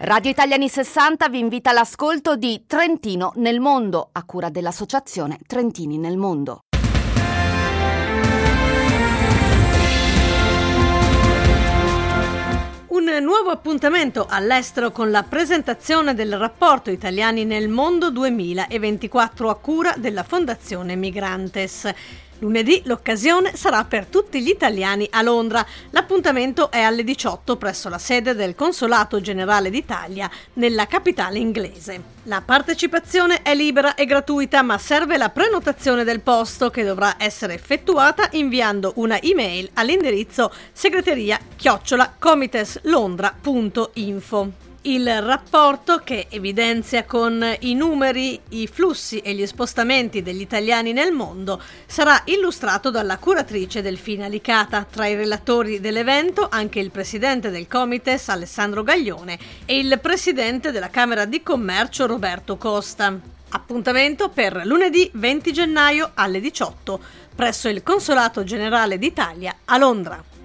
Radio Italiani 60 vi invita all'ascolto di Trentino nel mondo, a cura dell'associazione Trentini nel mondo. Un nuovo appuntamento all'estero con la presentazione del rapporto Italiani nel mondo 2024 a cura della Fondazione Migrantes. Lunedì l'occasione sarà per tutti gli italiani a Londra. L'appuntamento è alle 18 presso la sede del Consolato Generale d'Italia nella capitale inglese. La partecipazione è libera e gratuita, ma serve la prenotazione del posto che dovrà essere effettuata inviando una email all'indirizzo segreteria@comiteslondra.info. Il rapporto, che evidenzia con i numeri, i flussi e gli spostamenti degli italiani nel mondo, sarà illustrato dalla curatrice Delfina Licata. Tra i relatori dell'evento anche il presidente del Comites Alessandro Gaglione e il presidente della Camera di Commercio Roberto Costa. Appuntamento per lunedì 20 gennaio alle 18 presso il Consolato Generale d'Italia a Londra.